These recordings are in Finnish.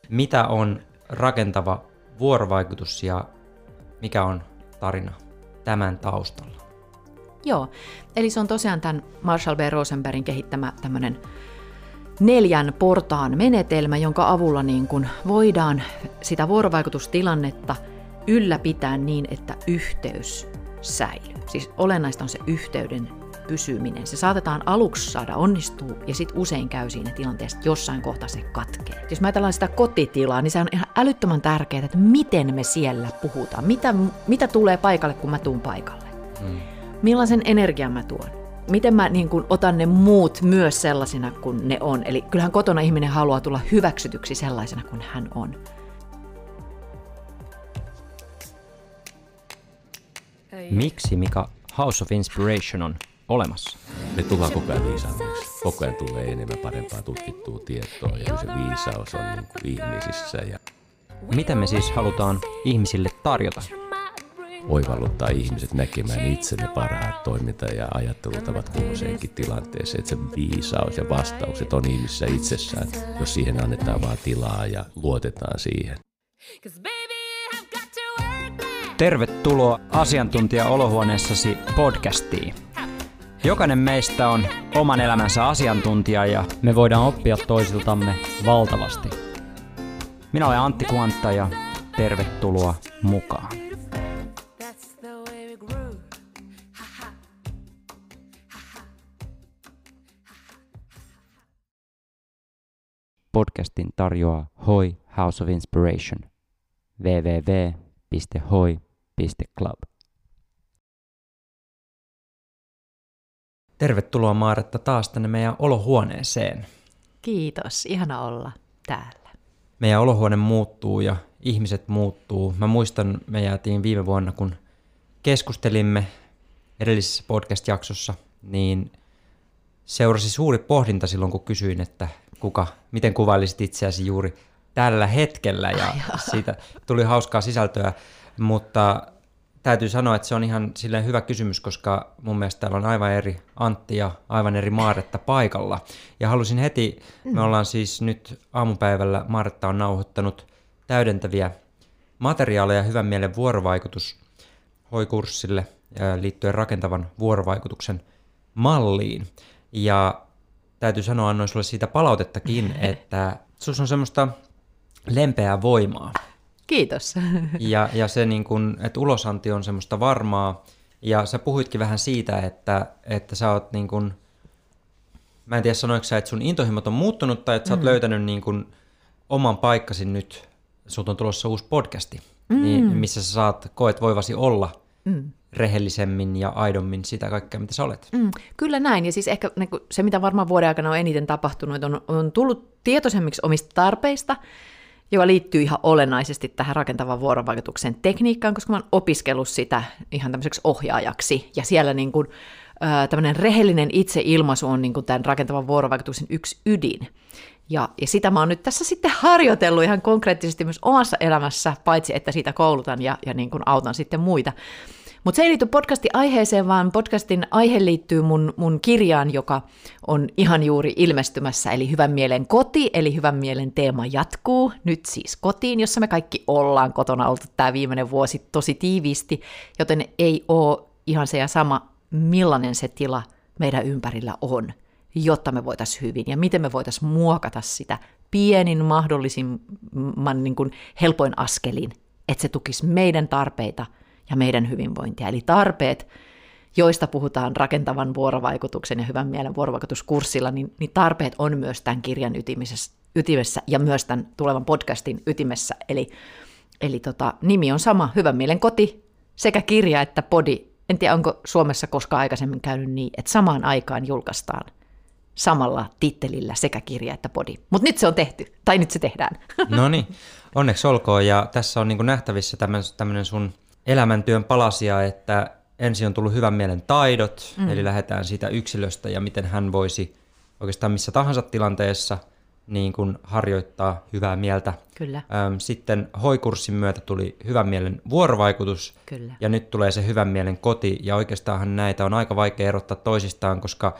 Mitä on rakentava vuorovaikutus ja mikä on tarina tämän taustalla? Joo, eli se on tosiaan tämän Marshall B. Rosenbergin kehittämä tämmöinen 4 portaan menetelmä, jonka avulla niin kun voidaan sitä vuorovaikutustilannetta ylläpitää niin, että yhteys säilyy. Siis olennaista on se yhteyden pysyminen. Se saatetaan aluksi saada onnistua ja sitten usein käy siinä tilanteessa, että jossain kohtaa se katkee. Jos mä ajatellaan sitä kotitilaa, niin se on ihan älyttömän tärkeää, että miten me siellä puhutaan. Mitä tulee paikalle, kun mä tuun paikalle? Millaisen energian mä tuon? Miten mä niin kun otan ne muut myös sellaisina kuin ne on? Eli kyllähän kotona ihminen haluaa tulla hyväksytyksi sellaisena kuin hän on. Miksi, Mika, House of Inspiration on olemassa? Me tullaan koko ajan viisaammaksi. Koko ajan tulee enemmän parempaa tutkittua tietoa ja se viisaus on niin kuin ihmisissä. Ja Mitä me siis halutaan ihmisille tarjota? oivalluttaa ihmiset näkemään itse ne parhaat toiminta- ja ajattelutavat kulloiseenkin tilanteeseen. Että se viisaus ja vastaukset on ihmisissä itsessään, jos siihen annetaan vaan tilaa ja luotetaan siihen. Tervetuloa asiantuntija-olohuoneessasi podcastiin. Jokainen meistä on oman elämänsä asiantuntija ja me voidaan oppia toisiltamme valtavasti. Minä olen Antti Kuantta ja tervetuloa mukaan. Podcastin tarjoaa HOI House of Inspiration. www.hoi.club. Tervetuloa Maaretta taas tänne meidän olohuoneeseen. Kiitos, ihana olla täällä. Meidän olohuone muuttuu ja ihmiset muuttuu. Mä muistan, me jäätiin viime vuonna, kun keskustelimme edellisessä podcast-jaksossa, niin seurasi suuri pohdinta silloin, kun kysyin, että miten kuvailisit itseäsi juuri tällä hetkellä, ja siitä tuli hauskaa sisältöä, mutta täytyy sanoa, että se on ihan silleen hyvä kysymys, koska mun mielestä täällä on aivan eri Antti ja aivan eri Maaretta paikalla. Ja halusin heti, me ollaan siis nyt aamupäivällä, Maaretta on nauhoittanut täydentäviä materiaaleja Hyvän mielen vuorovaikutus HOI-kurssille liittyen rakentavan vuorovaikutuksen malliin. Ja täytyy sanoa, annoin sulle siitä palautettakin, että sus on semmoista lempeää voimaa. Kiitos. Ja se, niin kun, että ulosanti on semmoista varmaa. Ja sä puhuitkin vähän siitä, että sä oot niin kun, mä en tiedä sanoiko sä, että sun intohimot on muuttunut tai että sä oot löytänyt niin kun oman paikkasi nyt. Sulta on tulossa uusi podcasti, niin, missä sä koet voivasi olla rehellisemmin ja aidommin sitä kaikkea, mitä sä olet. Kyllä näin, ja siis ehkä se, mitä varmaan vuoden aikana on eniten tapahtunut, on tullut tietoisemmiksi omista tarpeista, joka liittyy ihan olennaisesti tähän rakentavan vuorovaikutuksen tekniikkaan, koska mä oon opiskellut sitä ihan tämmöiseksi ohjaajaksi, ja siellä niin kuin, tämmöinen rehellinen itseilmaisu on niin kuin tämän rakentavan vuorovaikutuksen yksi ydin. Ja sitä mä oon nyt tässä sitten harjoitellut ihan konkreettisesti myös omassa elämässä, paitsi että siitä koulutan ja niin kuin autan sitten muita. Mutta se ei liity podcastin aiheeseen, vaan podcastin aihe liittyy mun kirjaan, joka on ihan juuri ilmestymässä, eli Hyvän mielen koti, eli Hyvän mielen teema jatkuu nyt siis kotiin, jossa me kaikki ollaan kotona oltu tämä viimeinen vuosi tosi tiiviisti, joten ei ole ihan se ja sama, millainen se tila meidän ympärillä on, jotta me voitaisiin hyvin ja miten me voitaisiin muokata sitä pienin mahdollisimman niin kuin helpoin askelin, että se tukisi meidän tarpeita ja meidän hyvinvointia. Eli tarpeet, joista puhutaan rakentavan vuorovaikutuksen ja Hyvän mielen vuorovaikutuskurssilla, niin tarpeet on myös tämän kirjan ytimessä ja myös tämän tulevan podcastin ytimessä. Eli nimi on sama, Hyvän mielen koti, sekä kirja että podi. En tiedä, onko Suomessa koskaan aikaisemmin käynyt niin, että samaan aikaan julkaistaan samalla tittelillä sekä kirja että podi. Mutta nyt se on tehty, tai nyt se tehdään. No niin, onneksi olkoon. Ja tässä on niin kuin nähtävissä tämmöinen sun elämäntyön palasia, että ensin on tullut hyvän mielen taidot, eli lähdetään siitä yksilöstä ja miten hän voisi oikeastaan missä tahansa tilanteessa niin kuin harjoittaa hyvää mieltä. Kyllä. Sitten HOI-kurssin myötä tuli hyvän mielen vuorovaikutus. Kyllä. Ja nyt tulee se hyvän mielen koti, ja oikeastaanhan näitä on aika vaikea erottaa toisistaan, koska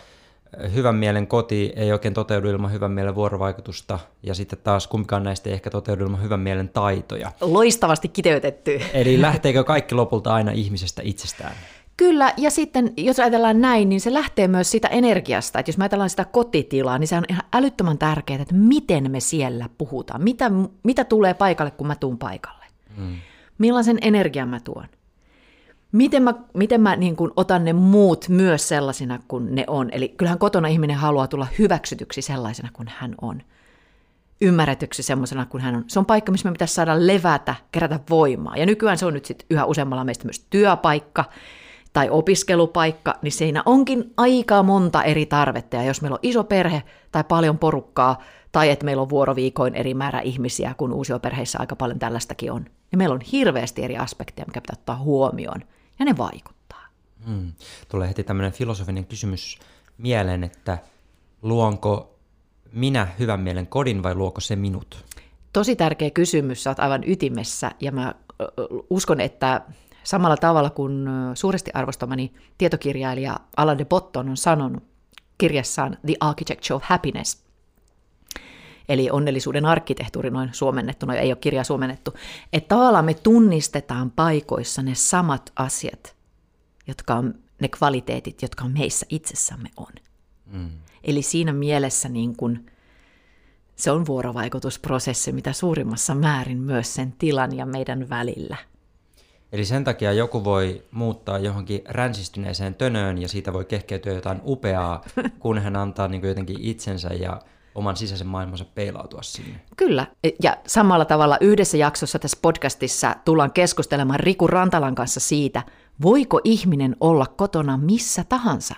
hyvän mielen koti ei oikein toteudu ilman hyvän mielen vuorovaikutusta, ja sitten taas kumpikaan näistä ei ehkä toteudu ilman hyvän mielen taitoja. Loistavasti kiteytetty. Eli lähteekö kaikki lopulta aina ihmisestä itsestään? Kyllä, ja sitten jos ajatellaan näin, niin se lähtee myös siitä energiasta. Että jos me ajatellaan sitä kotitilaa, niin se on ihan älyttömän tärkeää, että miten me siellä puhutaan. Mitä tulee paikalle, kun mä tuun paikalle? Millaisen energian mä tuon? Miten mä niin kuin otan ne muut myös sellaisina kuin ne on? Eli kyllähän kotona ihminen haluaa tulla hyväksytyksi sellaisena kuin hän on. Ymmärretyksi sellaisena kuin hän on. Se on paikka, missä me pitäisi saada levätä, kerätä voimaa. Ja nykyään se on nyt sit yhä useammalla meistä myös työpaikka tai opiskelupaikka, niin siinä onkin aika monta eri tarvetta. Ja jos meillä on iso perhe tai paljon porukkaa, tai että meillä on vuoroviikoin eri määrä ihmisiä, kun uusioperheissä aika paljon tällaistakin on, niin meillä on hirveästi eri aspekteja, mikä pitää ottaa huomioon, ja ne vaikuttaa. Tulee heti tämmöinen filosofinen kysymys mieleen, että luonko minä hyvän mielen kodin vai luoko se minut? Tosi tärkeä kysymys, sä oot aivan ytimessä, ja mä uskon, että samalla tavalla kuin suuresti arvostamani tietokirjailija Alain de Botton on sanonut kirjassaan The Architecture of Happiness, eli onnellisuuden arkkitehtuuri noin suomennettuna, ei ole kirjaa suomennettu, että tavallaan me tunnistetaan paikoissa ne samat asiat, jotka on ne kvaliteetit, jotka meissä itsessämme on. Eli siinä mielessä niin kun, se on vuorovaikutusprosessi, mitä suurimmassa määrin myös sen tilan ja meidän välillä. Eli sen takia joku voi muuttaa johonkin ränsistyneeseen tönöön ja siitä voi kehkeytyä jotain upeaa, kun hän antaa niin kuin jotenkin itsensä ja oman sisäisen maailmansa peilautua sinne. Kyllä, ja samalla tavalla yhdessä jaksossa tässä podcastissa tullaan keskustelemaan Riku Rantalan kanssa siitä, voiko ihminen olla kotona missä tahansa?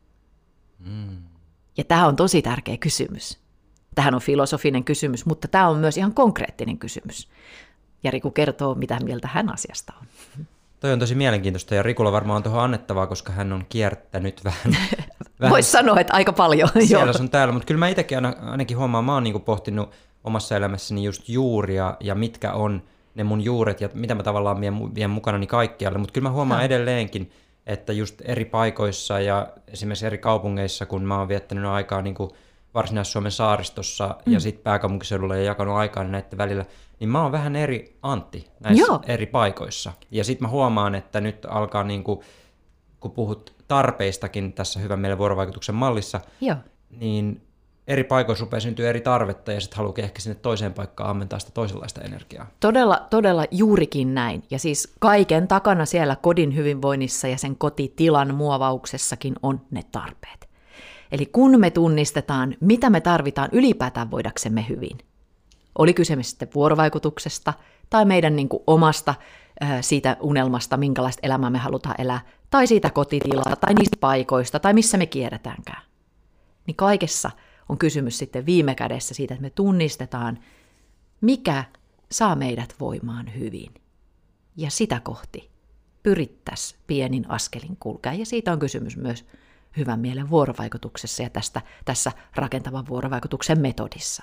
Ja tämä on tosi tärkeä kysymys. Tämähän on filosofinen kysymys, mutta tämä on myös ihan konkreettinen kysymys. Ja Riku kertoo, mitä mieltä hän asiasta on. Toi on tosi mielenkiintoista ja Rikulla varmaan on tuohon annettavaa, koska hän on kiertänyt vähän. Voisi sanoa, että aika paljon. Siellä sun täällä, mutta kyllä mä itsekin ainakin huomaan, mä oon niinku pohtinut omassa elämässäni just juuria ja mitkä on ne mun juuret ja mitä mä tavallaan vien mukanani kaikkialle, mutta kyllä mä huomaan edelleenkin, että just eri paikoissa ja esimerkiksi eri kaupungeissa, kun mä oon viettänyt aikaa niinku Varsinais-Suomen saaristossa ja sitten pääkaupunkiseudulla ja jakanut aikaa näiden välillä, niin mä oon vähän eri Antti näissä eri paikoissa. Ja sitten mä huomaan, että nyt alkaa, niinku, kun puhut tarpeistakin tässä hyvän mielen vuorovaikutuksen mallissa, niin eri paikoissa rupeaa syntyä eri tarvetta ja sitten haluukin ehkä sinne toiseen paikkaan ammentaa sitä toisenlaista energiaa. Todella juurikin näin. Ja siis kaiken takana siellä kodin hyvinvoinnissa ja sen kotitilan muovauksessakin on ne tarpeet. Eli kun me tunnistetaan, mitä me tarvitaan ylipäätään voidaksemme hyvin, oli kysymys sitten vuorovaikutuksesta tai meidän niin kuin omasta siitä unelmasta, minkälaista elämää me halutaan elää, tai siitä kotitilaa, tai niistä paikoista, tai missä me kierretäänkään. Niin kaikessa on kysymys sitten viime kädessä siitä, että me tunnistetaan, mikä saa meidät voimaan hyvin. Ja sitä kohti pyrittäisiin pienin askelin kulkea, ja siitä on kysymys myös hyvän mielen vuorovaikutuksessa ja tässä rakentavan vuorovaikutuksen metodissa.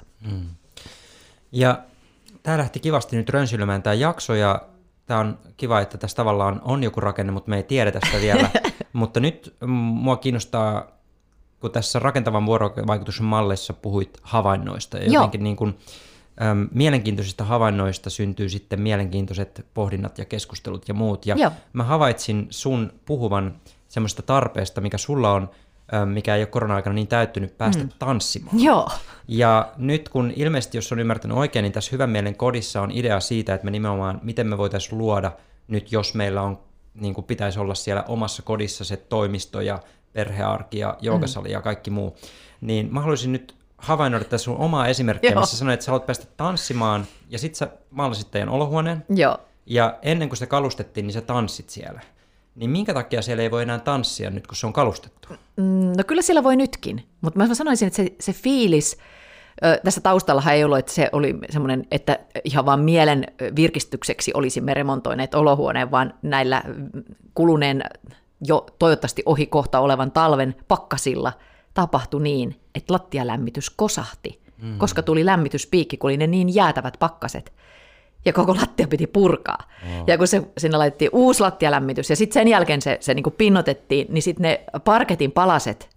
Ja tämä lähti kivasti nyt rönsyilemään tämä jakso, ja tämä on kiva, että tässä tavallaan on joku rakenne, mutta me ei tiedetä sitä vielä. Mutta nyt mua kiinnostaa, kun tässä rakentavan vuorovaikutuksen mallissa puhuit havainnoista, ja jotenkin niin kuin, mielenkiintoisista havainnoista syntyy sitten mielenkiintoiset pohdinnat ja keskustelut ja muut. Ja mä havaitsin sun puhuvan semmoista tarpeesta, mikä sulla on, mikä ei ole korona-aikana niin täyttynyt, päästä tanssimaan. Ja nyt kun ilmeisesti, jos on ymmärtänyt oikein, niin tässä hyvän mielen kodissa on idea siitä, että me nimenomaan, miten me voitaisiin luoda nyt, jos meillä on, niin kuin pitäisi olla siellä omassa kodissa se toimisto ja perhearki ja joogasali ja kaikki muu, niin mä haluaisin nyt havainnoida tässä sun omaa esimerkkiä, missä sanoit, että sä haluat päästä tanssimaan, ja sit sä maalasit teidän olohuoneen, ja ennen kuin se kalustettiin, niin sä tanssit siellä. Niin minkä takia siellä ei voi enää tanssia nyt, kun se on kalustettu? No kyllä siellä voi nytkin, mutta mä sanoisin, että se fiilis, tässä taustallahan ei ollut, että se oli semmoinen, että ihan vaan mielen virkistykseksi olisimme remontoineet olohuoneen, vaan näillä kuluneen jo toivottavasti ohi kohta olevan talven pakkasilla tapahtui niin, että lattialämmitys kosahti, koska tuli lämmityspiikki, kun oli ne niin jäätävät pakkaset. Ja koko lattia piti purkaa. Ja kun sinne laitettiin uusi lattialämmitys, ja sitten sen jälkeen se niin kuin pinnotettiin, niin sitten ne parketin palaset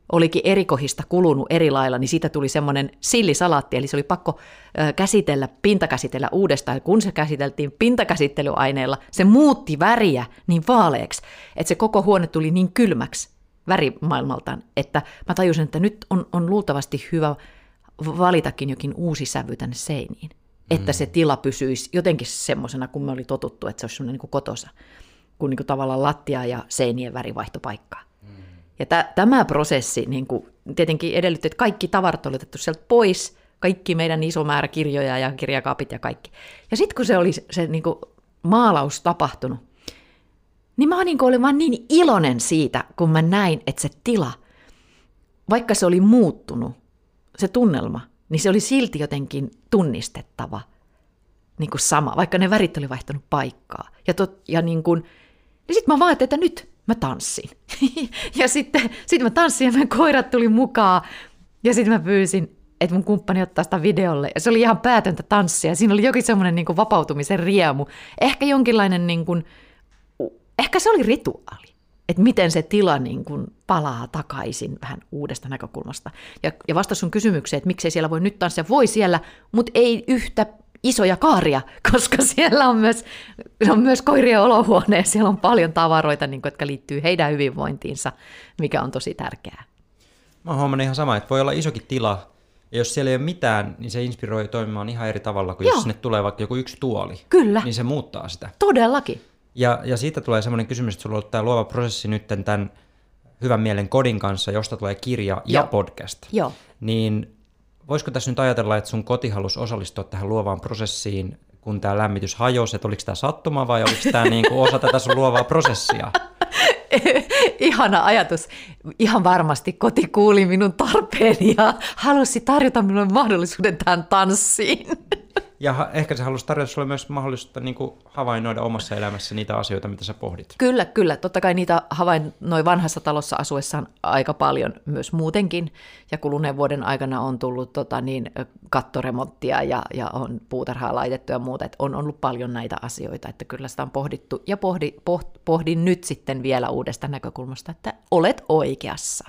olikin erikohista kulunut eri lailla, niin siitä tuli semmoinen sillisalaatti, eli se oli pakko pintakäsitellä uudestaan, ja kun se käsiteltiin pintakäsittelyaineella, se muutti väriä niin vaaleaksi, että se koko huone tuli niin kylmäksi värimaailmaltaan, että mä tajusin, että nyt on luultavasti hyvä valitakin jokin uusi sävy tänne seiniin, että se tila pysyisi jotenkin semmoisena, kun me oli totuttu, että se olisi semmoinen niin kuin kotosa, kun niin kuin tavallaan lattia ja seinien värivaihtopaikkaa. Ja tämä prosessi niin kuin, tietenkin edellytti, että kaikki tavarat oli otettu sieltä pois, kaikki meidän iso määrä kirjoja ja kirjakaapit ja kaikki. Ja sitten kun se oli se niin kuin maalaus tapahtunut, niin mä niin kuin olin vaan niin iloinen siitä, kun mä näin, että se tila, vaikka se oli muuttunut, se tunnelma, niin se oli silti jotenkin tunnistettava niin kuin sama, vaikka ne värit oli vaihtanut paikkaa. Ja niin sitten mä vaan ajattelin, että nyt mä tanssin. Ja sitten mä tanssin ja meidän koirat tuli mukaan. Ja sitten mä pyysin, että mun kumppani ottaa sitä videolle. Ja se oli ihan päätöntä tanssia. Siinä oli jokin semmoinen niin kuin vapautumisen riemu. Ehkä jonkinlainen, niin kuin, ehkä se oli rituaali. Että miten se tila niin kuin palaa takaisin vähän uudesta näkökulmasta. Ja vastaus sun kysymykseen, että miksei siellä voi nyt tanssia. Voi siellä, mutta ei yhtä isoja kaaria, koska siellä on myös koirien olohuone ja siellä on paljon tavaroita, niin kuin, jotka liittyy heidän hyvinvointiinsa, mikä on tosi tärkeää. Mä oon huomannut ihan sama, että voi olla isokin tila, ja jos siellä ei ole mitään, niin se inspiroi toimimaan ihan eri tavalla kuin jos sinne tulee vaikka joku yksi tuoli. Kyllä. Niin se muuttaa sitä. Todellakin. Ja siitä tulee semmoinen kysymys, että sulla on ollut tämä luova prosessi nyt tämän Hyvän mielen kodin kanssa, josta tulee kirja ja podcast. Joo. Niin voisiko tässä nyt ajatella, että sun koti halusi osallistua tähän luovaan prosessiin, kun tämä lämmitys hajosi, että oliko tämä sattuma vai oliko tämä niinku osa tätä sun luovaa prosessia? Ihana ajatus. Ihan varmasti koti kuuli minun tarpeeni ja halusi tarjota minulle mahdollisuuden tähän tanssiin. Ja ehkä se halusi tarjota sulle myös mahdollisuutta niin kuin havainnoida omassa elämässä niitä asioita, mitä sä pohdit. Kyllä. Totta kai niitä havainnoi vanhassa talossa asuessaan aika paljon myös muutenkin. Ja kuluneen vuoden aikana on tullut kattoremonttia ja on puutarhaa laitettu ja muuta. Että on ollut paljon näitä asioita, että kyllä sitä on pohdittu. Ja pohdin nyt sitten vielä uudesta näkökulmasta, että olet oikeassa.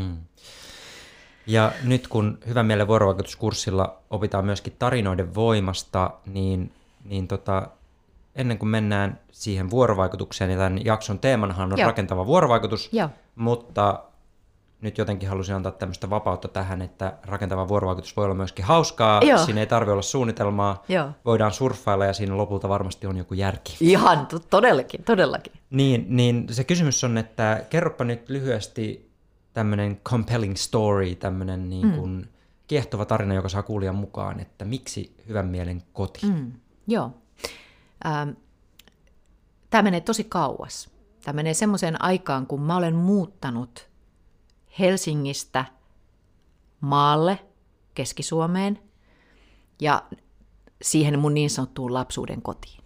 Ja nyt kun Hyvän mielen vuorovaikutuskurssilla opitaan myöskin tarinoiden voimasta, niin ennen kuin mennään siihen vuorovaikutukseen, niin tämän jakson teemanahan on rakentava vuorovaikutus, mutta nyt jotenkin halusin antaa tämmöistä vapautta tähän, että rakentava vuorovaikutus voi olla myöskin hauskaa, siinä ei tarvitse olla suunnitelmaa, voidaan surffailla ja siinä lopulta varmasti on joku järki. Ihan, todellakin. Niin se kysymys on, että kerropa nyt lyhyesti tämmöinen compelling story, tämmöinen niin kuin kiehtova tarina, joka saa kuulijan mukaan, että miksi Hyvän mielen koti? Joo. Tämä menee tosi kauas. Tämä menee semmoiseen aikaan, kun mä olen muuttanut Helsingistä maalle, Keski-Suomeen, ja siihen mun niin sanottuun lapsuuden kotiin.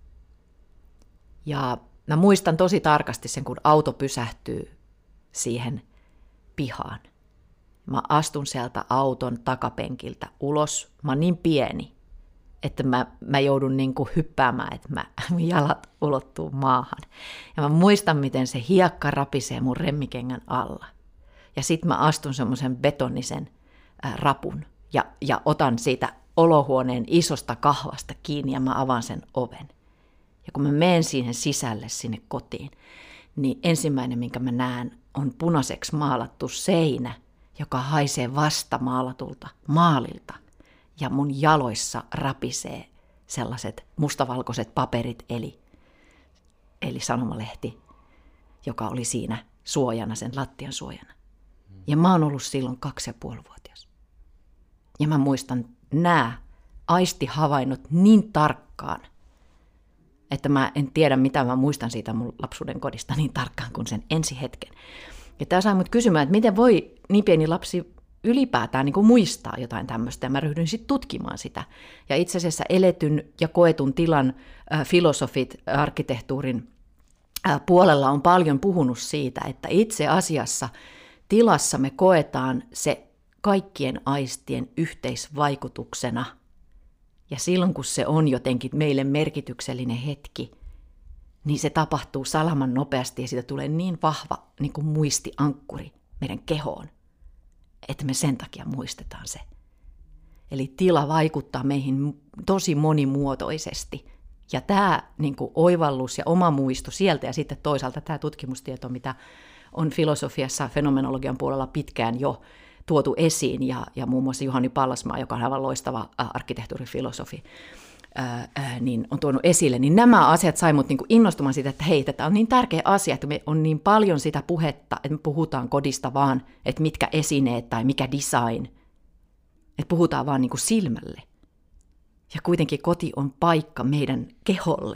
Ja mä muistan tosi tarkasti sen, kun auto pysähtyy siihen pihaan. Mä astun sieltä auton takapenkiltä ulos. Mä oon niin pieni, että mä joudun niin kuin hyppäämään, että mun jalat ulottuu maahan. Ja mä muistan, miten se hiekka rapisee mun remmikengän alla. Ja sit mä astun semmoisen betonisen rapun ja otan siitä olohuoneen isosta kahvasta kiinni ja mä avaan sen oven. Ja kun mä menen siihen sisälle sinne kotiin, niin ensimmäinen, minkä mä näen, on punaiseksi maalattu seinä, joka haisee vasta maalatulta maalilta. Ja mun jaloissa rapisee sellaiset mustavalkoiset paperit, eli sanomalehti, joka oli siinä suojana, sen lattian suojana. Ja mä oon ollut silloin 2,5-vuotias. Ja mä muistan nämä aistihavainnot niin tarkkaan, että mä en tiedä, mitä mä muistan siitä mun lapsuuden kodista niin tarkkaan kuin sen ensi hetken. Ja tämä sai mut kysymään, että miten voi niin pieni lapsi ylipäätään niin kuin muistaa jotain tämmöistä, ja mä ryhdyin sitten tutkimaan sitä. Ja itse asiassa eletyn ja koetun tilan filosofit arkkitehtuurin puolella on paljon puhunut siitä, että itse asiassa tilassa me koetaan se kaikkien aistien yhteisvaikutuksena. Ja silloin, kun se on jotenkin meille merkityksellinen hetki, niin se tapahtuu salaman nopeasti ja siitä tulee niin vahva niin kuin muistiankkuri meidän kehoon, että me sen takia muistetaan se. Eli tila vaikuttaa meihin tosi monimuotoisesti. Ja tämä niin kuin oivallus ja oma muisto sieltä ja sitten toisaalta tämä tutkimustieto, mitä on filosofiassa, fenomenologian puolella pitkään jo tuotu esiin, ja muun muassa Juhani Pallasmaa, joka on aivan loistava arkkitehtuurifilosofi, niin on tuonut esille, niin nämä asiat sai mut niin kuin innostumaan siitä, että hei, tämä on niin tärkeä asia, että me on niin paljon sitä puhetta, että me puhutaan kodista vaan, että mitkä esineet tai mikä design, että puhutaan vaan niin kuin silmälle. Ja kuitenkin koti on paikka meidän keholle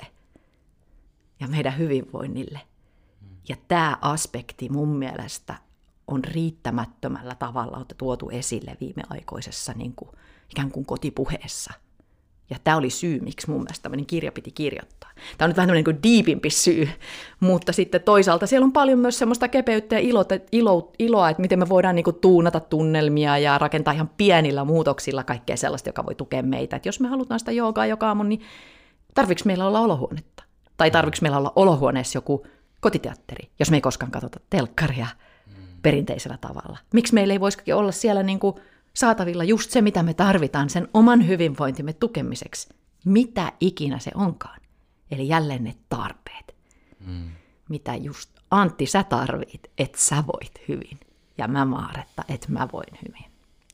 ja meidän hyvinvoinnille. Ja tämä aspekti mun mielestä on riittämättömällä tavalla tuotu esille viimeaikoisessa niin kuin, ikään kuin kotipuheessa. Ja tämä oli syy, miksi mun mielestä tämmöinen kirja piti kirjoittaa. Tämä on nyt vähän tämmöinen niin kuin diipimpi syy, mutta sitten toisaalta siellä on paljon myös semmoista kepeyttä ja iloa, että miten me voidaan niin kuin tuunata tunnelmia ja rakentaa ihan pienillä muutoksilla kaikkea sellaista, joka voi tukea meitä. Että jos me halutaan sitä joogaa joka aamu, niin tarviiko meillä olla olohuonetta? Tai tarviiko meillä olla olohuoneessa joku kotiteatteri, jos me ei koskaan katsota telkkaria perinteisellä tavalla? Miksi meillä ei voisikin olla siellä niin kuin saatavilla just se, mitä me tarvitaan sen oman hyvinvointimme tukemiseksi, mitä ikinä se onkaan. Eli jälleen ne tarpeet, mitä just Antti sä tarvit, että sä voit hyvin. Ja mä Maaretta, että mä voin hyvin.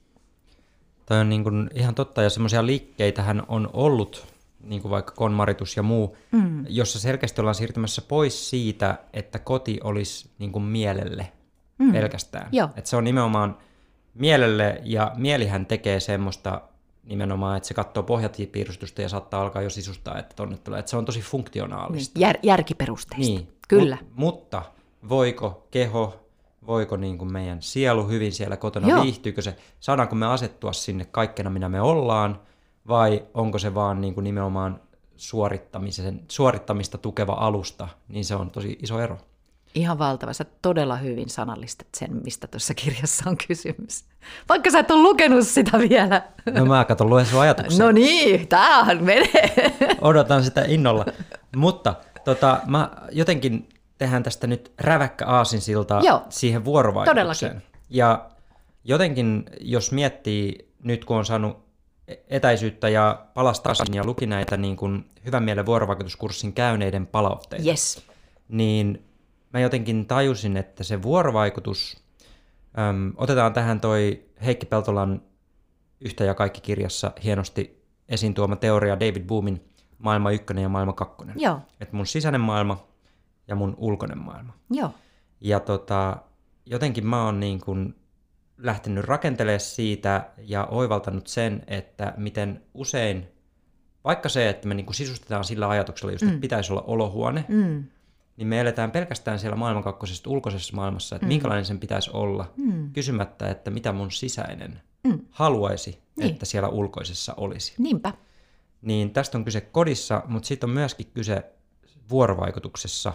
Toi on niin kuin ihan totta, ja semmoisia liikkeitähän on ollut, niin kuin vaikka KonMaritus ja muu, jossa selkeästi ollaan siirtymässä pois siitä, että koti olisi niin kuin mielelle pelkästään. Että se on nimenomaan mielelle, ja mielihän tekee semmoista nimenomaan, että se katsoo pohjatiipiirustusta ja saattaa alkaa jo sisustaa, että tonne tulee. Että se on tosi funktionaalista. Niin, järkiperusteista. Niin. Kyllä. Mutta voiko keho, voiko niin kuin meidän sielu hyvin siellä kotona, viihtyykö se, saadaanko me asettua sinne kaikkena, minä me ollaan, vai onko se vaan niin kuin nimenomaan suorittamista tukeva alusta, niin se on tosi iso ero. Ihan valtava. Sä todella hyvin sanallistat sen, mistä tuossa kirjassa on kysymys. Vaikka sä et ole lukenut sitä vielä. No mä luen sun ajatuksia. No niin, tämähän menee. Odotan sitä innolla. Mutta mä jotenkin tehdään tästä nyt räväkkä aasinsilta siihen vuorovaikutukseen. Todellakin. Ja jotenkin, jos miettii nyt, kun on saanut etäisyyttä ja palasi takaisin ja luki näitä niin kuin hyvän mielen vuorovaikutuskurssin käyneiden palautteita, niin mä jotenkin tajusin, että se vuorovaikutus, otetaan tähän toi Heikki Peltolan Yhtä ja kaikki -kirjassa hienosti esiin tuoma teoria David Boomin maailma 1 ja maailma 2. Että mun sisäinen maailma ja mun ulkoinen maailma. Ja jotenkin mä oon niin kuin lähtenyt rakentelemaan siitä ja oivaltanut sen, että miten usein, vaikka se, että me niin kuin sisustetaan sillä ajatuksella just, että pitäisi olla olohuone, niin me eletään pelkästään siellä maailman 2. ulkoisessa maailmassa, että minkälainen sen pitäisi olla, kysymättä, että mitä mun sisäinen haluaisi, että siellä ulkoisessa olisi. Niinpä. Niin tästä on kyse kodissa, mutta sitten on myöskin kyse vuorovaikutuksessa,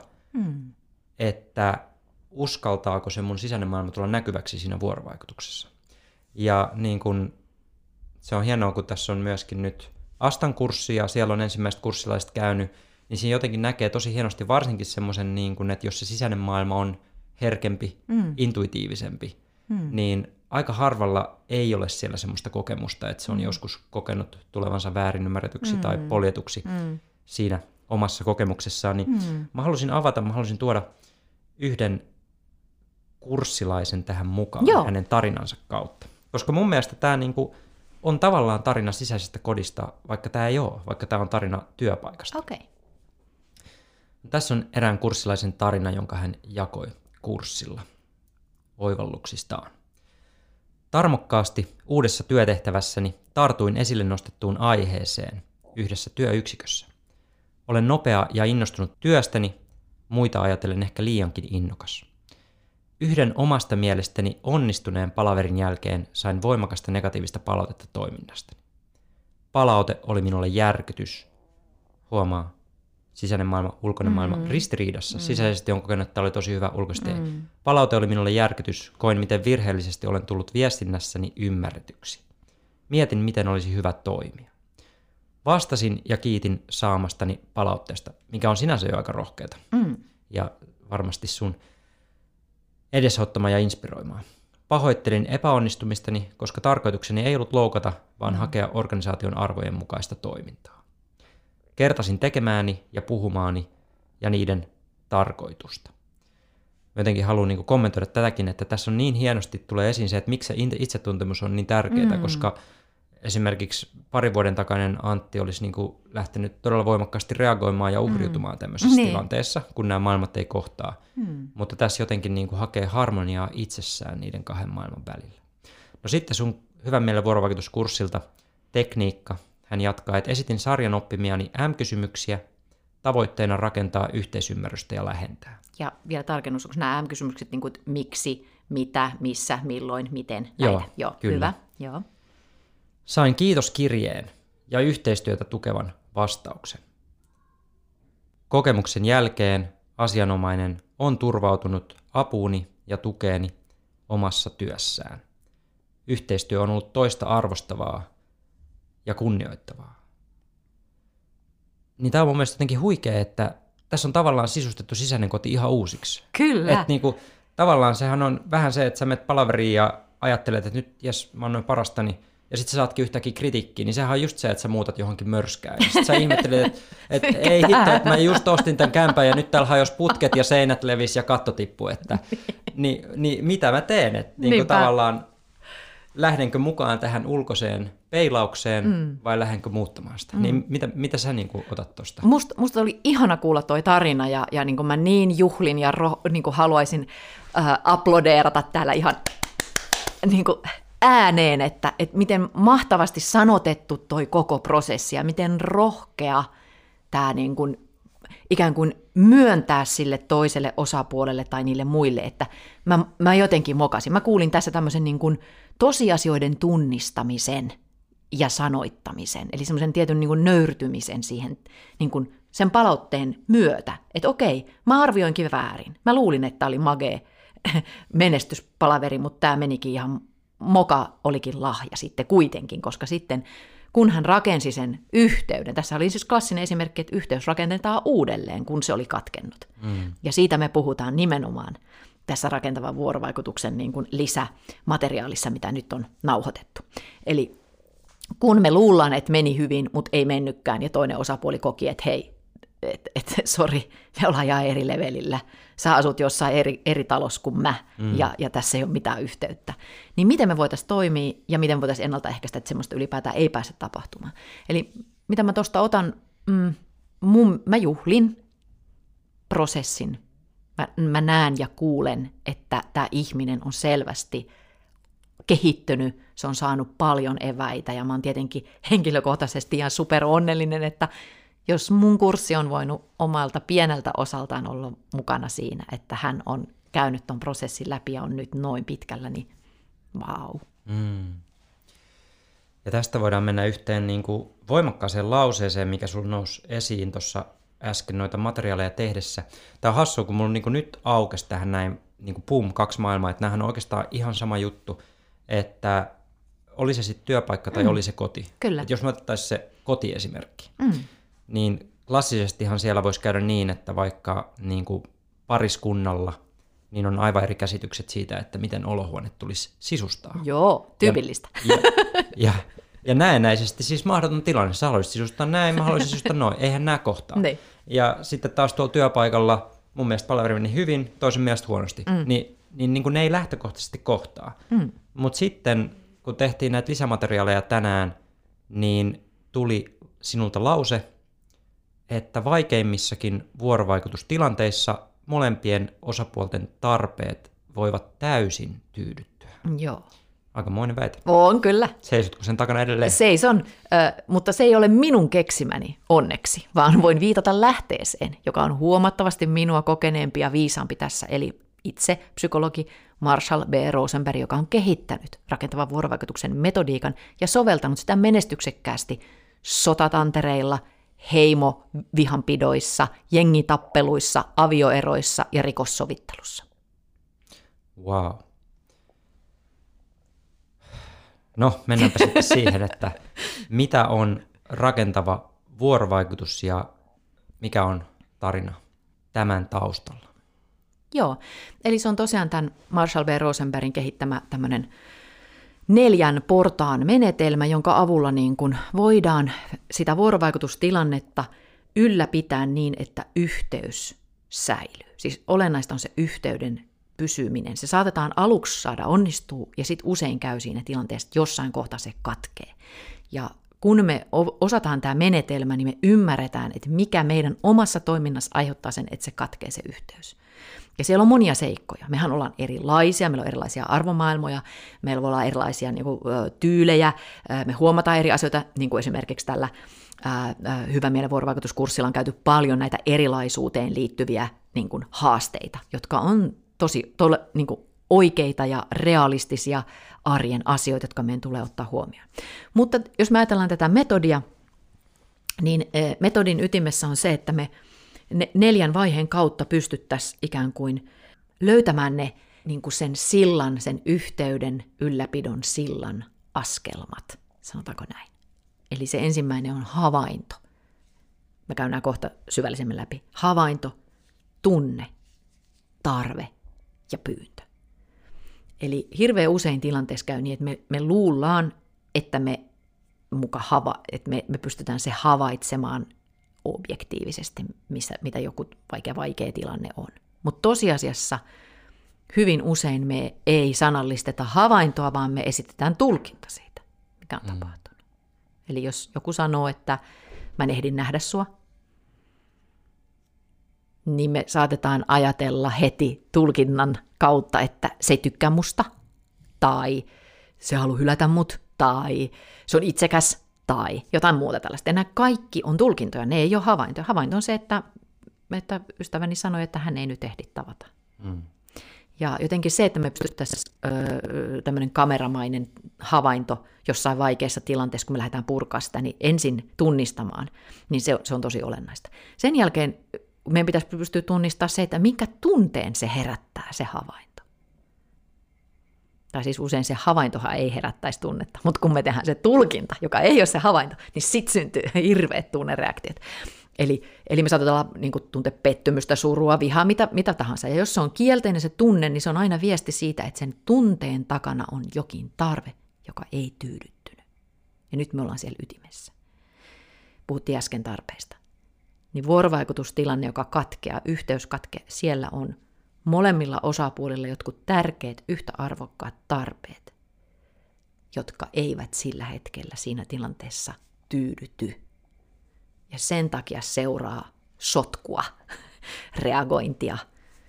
että uskaltaako se mun sisäinen maailma tulla näkyväksi siinä vuorovaikutuksessa. Ja niin kun, se on hienoa, kun tässä on myöskin nyt Astan kurssi ja siellä on ensimmäiset kurssilaiset käynyt, niin siinä jotenkin näkee tosi hienosti varsinkin semmoisen, niin kun, että jos se sisäinen maailma on herkempi, intuitiivisempi, niin aika harvalla ei ole siellä semmoista kokemusta, että se on joskus kokenut tulevansa väärin ymmärretyksi tai poljetuksi siinä omassa kokemuksessaan. Niin mä halusin tuoda yhden kurssilaisen tähän mukaan hänen tarinansa kautta. Koska mun mielestä tämä niinku on tavallaan tarina sisäisestä kodista, vaikka tämä ei ole, vaikka tämä on tarina työpaikasta. Okay. Tässä on erään kurssilaisen tarina, jonka hän jakoi kurssilla oivalluksistaan. Tarmokkaasti uudessa työtehtävässäni tartuin esille nostettuun aiheeseen yhdessä työyksikössä. Olen nopea ja innostunut työstäni, muita ajatellen ehkä liiankin innokas. Yhden omasta mielestäni onnistuneen palaverin jälkeen sain voimakasta negatiivista palautetta toiminnastani. Palaute oli minulle järkytys. Huomaa, sisäinen maailma, ulkoinen maailma ristiriidassa. Sisäisesti on kokenut, että tämä oli tosi hyvä, ulkoisesti ei. Palaute oli minulle järkytys. Koin, miten virheellisesti olen tullut viestinnässäni ymmärretyksi. Mietin, miten olisi hyvä toimia. Vastasin ja kiitin saamastani palautteesta, mikä on sinänsä jo aika rohkeata. Ja varmasti sun edesauttamaan ja inspiroimaan. Pahoittelin epäonnistumistani, koska tarkoitukseni ei ollut loukata, vaan hakea organisaation arvojen mukaista toimintaa. Kertasin tekemääni ja puhumaani ja niiden tarkoitusta. Mä jotenkin haluan niin kuin kommentoida tätäkin, että tässä on niin hienosti tulee esiin se, että miksi se itsetuntemus on niin tärkeää, koska esimerkiksi 2 vuoden takainen Antti olisi niin kuin lähtenyt todella voimakkaasti reagoimaan ja uhriutumaan tämmöisessä tilanteessa, kun nämä maailmat ei kohtaa. Mutta tässä jotenkin niin kuin hakee harmoniaa itsessään niiden 2 maailman välillä. No sitten sun hyvän mielen vuorovaikutuskurssilta tekniikka. Hän jatkaa, että esitin sarjan oppimiani M-kysymyksiä, tavoitteena rakentaa yhteisymmärrystä ja lähentää. Ja vielä tarkennus, onko nämä M-kysymykset niin kuin miksi, mitä, missä, milloin, miten, Joo, näitä? Joo, kyllä. hyvä. Joo. Sain kiitoskirjeen ja yhteistyötä tukevan vastauksen. Kokemuksen jälkeen asianomainen on turvautunut apuuni ja tukeeni omassa työssään. Yhteistyö on ollut toista arvostavaa ja kunnioittavaa. Niin tämä on mun mielestä jotenkin huikea, että tässä on tavallaan sisustettu sisäinen koti ihan uusiksi. Kyllä. Että niinku, tavallaan sehän on vähän se, että sä menet palaveriin ja ajattelet, että nyt jes, mä annoin parastani, ja sitten sä saatkin yhtäkkiä kritiikkiä, niin sehän on just se, että sä muutat johonkin mörskään. Ja sitten sä ihmettelet, että ei hitto, että mä just ostin tämän kämpän ja nyt täällä hajosi putket ja seinät levis ja katto tippui, että niin mitä mä teen? Että niinku tavallaan lähdenkö mukaan tähän ulkoiseen peilaukseen vai lähdenkö muuttamaan sitä? Niin mitä sä niinku otat tuosta? Musta oli ihana kuulla toi tarina ja niin kuin mä niin juhlin ja niin kuin haluaisin aplodeerata täällä ihan niin kuin ääneen, että miten mahtavasti sanotettu toi koko prosessi ja miten rohkea tämä niin kuin ikään kuin myöntää sille toiselle osapuolelle tai niille muille, että mä jotenkin mokasin. Mä kuulin tässä tämmöisen niin kuin tosiasioiden tunnistamisen ja sanoittamisen, eli semmoisen tietyn niin kuin nöyrtymisen siihen niin kuin sen palautteen myötä, että okei, mä arvioinkin väärin. Mä luulin, että oli magee menestyspalaveri, mutta tämä menikin ihan moka olikin lahja sitten kuitenkin, koska sitten kun hän rakensi sen yhteyden, tässä oli siis klassinen esimerkki, että yhteys rakennetaan uudelleen, kun se oli katkennut. Ja siitä me puhutaan nimenomaan tässä rakentavan vuorovaikutuksen niin kuin lisämateriaalissa, mitä nyt on nauhoitettu. Eli kun me luullaan, että meni hyvin, mutta ei mennytkään, ja toinen osapuoli koki, että hei, sori, me ollaan ihan eri levelillä. Sä asut jossain eri talossa kuin mä, ja tässä ei ole mitään yhteyttä. Niin miten me voitaisiin toimia, ja miten voitaisiin ennaltaehkäistä, että semmoista ylipäätään ei pääse tapahtumaan. Eli mitä mä tuosta otan, mä juhlin prosessin. Mä näen ja kuulen, että tämä ihminen on selvästi kehittynyt, se on saanut paljon eväitä, ja mä oon tietenkin henkilökohtaisesti ihan super onnellinen, että jos mun kurssi on voinut omalta pieneltä osaltaan olla mukana siinä, että hän on käynyt ton prosessin läpi ja on nyt noin pitkällä, niin vau. Ja tästä voidaan mennä yhteen niin kuin voimakkaaseen lauseeseen, mikä sulla nousi esiin tuossa äsken noita materiaaleja tehdessä. Tämä on hassua, kun mulla niin kuin nyt aukesi tähän näin niin kuin pum, 2 maailmaa, että nämähän on oikeastaan ihan sama juttu, että oli se sitten työpaikka tai oli se koti. Kyllä. Että jos me otettaisiin se kotiesimerkki, niin klassisestihan siellä voisi käydä niin, että vaikka niin kuin pariskunnalla niin on aivan eri käsitykset siitä, että miten olohuone tulisi sisustaa. Joo, tyypillistä. Ja näennäisesti siis mahdoton tilanne. Sä haluaisit sisustaa näin, mä haluaisin sisustaa noin. Eihän nämä kohtaa. Niin. Ja sitten taas tuolla työpaikalla mun mielestä palaveri meni hyvin, toisen mielestä huonosti. Niin kuin ne ei lähtökohtaisesti kohtaa. Mutta sitten, kun tehtiin näitä lisämateriaaleja tänään, niin tuli sinulta lause, että vaikeimmissakin vuorovaikutustilanteissa molempien osapuolten tarpeet voivat täysin tyydyttyä. Joo. Aikamoinen väite. On kyllä. Seisotko sen takana edelleen? Seison, mutta se ei ole minun keksimäni onneksi, vaan voin viitata lähteeseen, joka on huomattavasti minua kokeneempi ja viisaampi tässä, eli itse psykologi Marshall B. Rosenberg, joka on kehittänyt rakentavan vuorovaikutuksen metodiikan ja soveltanut sitä menestyksekkäästi sotatantereilla, heimovihanpidoissa, jengitappeluissa, avioeroissa ja rikossovittelussa. Wow. No, mennäänpä sitten siihen, että mitä on rakentava vuorovaikutus ja mikä on tarina tämän taustalla? Joo, eli se on tosiaan tämän Marshall B. Rosenbergin kehittämä tämmöinen 4 portaan menetelmä, jonka avulla niin kun voidaan sitä vuorovaikutustilannetta ylläpitää niin, että yhteys säilyy. Siis olennaista on se yhteyden pysyminen. Se saatetaan aluksi saada onnistua ja sitten usein käy siinä tilanteessa, että jossain kohtaa se katkee. Ja kun me osataan tämä menetelmä, niin me ymmärretään, että mikä meidän omassa toiminnassa aiheuttaa sen, että se katkee se yhteys. Ja siellä on monia seikkoja. Mehän ollaan erilaisia, meillä on erilaisia arvomaailmoja, meillä voi olla erilaisia niin kuin, tyylejä, me huomataan eri asioita, niin kuin esimerkiksi tällä Hyvän mielen vuorovaikutuskurssilla on käyty paljon näitä erilaisuuteen liittyviä niin kuin, haasteita, jotka on tosi niin kuin, oikeita ja realistisia arjen asioita, jotka meidän tulee ottaa huomioon. Mutta jos me ajatellaan tätä metodia, niin metodin ytimessä on se, että me 4 vaiheen kautta pystyttäisiin ikään kuin löytämään ne niin kuin sen sillan, sen yhteyden ylläpidon sillan askelmat, sanotaanko näin. Eli se ensimmäinen on havainto. Mä käyn nämä kohta syvällisemmin läpi. Havainto, tunne, tarve ja pyyntö. Eli hirveän usein tilanteessa käy niin, että me luullaan, että me pystytään se havaitsemaan objektiivisesti, mitä joku vaikea tilanne on. Mutta tosiasiassa hyvin usein me ei sanallisteta havaintoa, vaan me esitetään tulkinta siitä, mikä on tapahtunut. Eli jos joku sanoo, että mä en ehdi nähdä sua, niin me saatetaan ajatella heti tulkinnan kautta, että se ei tykkää musta, tai se haluaa hylätä mut, tai se on itsekäs, tai jotain muuta tällaista. Ja nämä kaikki on tulkintoja, ne ei ole havaintoja. Havainto on se, että ystäväni sanoi, että hän ei nyt ehdi tavata. Ja jotenkin se, että me pystyttäisiin tämmöinen kameramainen havainto jossain vaikeassa tilanteessa, kun me lähdetään purkaa sitä, niin ensin tunnistamaan, niin se on tosi olennaista. Sen jälkeen meidän pitäisi pystyä tunnistamaan se, että minkä tunteen se herättää, se havainto. Tai siis usein se havaintohan ei herättäisi tunnetta, mutta kun me tehdään se tulkinta, joka ei ole se havainto, niin sitten syntyy hirveät tunnereaktiot. Eli me saatetaan niin kuin tuntea pettymystä, surua, vihaa, mitä tahansa. Ja jos se on kielteinen se tunne, niin se on aina viesti siitä, että sen tunteen takana on jokin tarve, joka ei tyydyttynyt. Ja nyt me ollaan siellä ytimessä. Puhuttiin äsken tarpeista. Niin vuorovaikutustilanne, joka katkeaa, yhteys katkeaa, siellä on molemmilla osapuolilla jotkut tärkeät, yhtä arvokkaat tarpeet, jotka eivät sillä hetkellä siinä tilanteessa tyydyty. Ja sen takia seuraa sotkua, reagointia.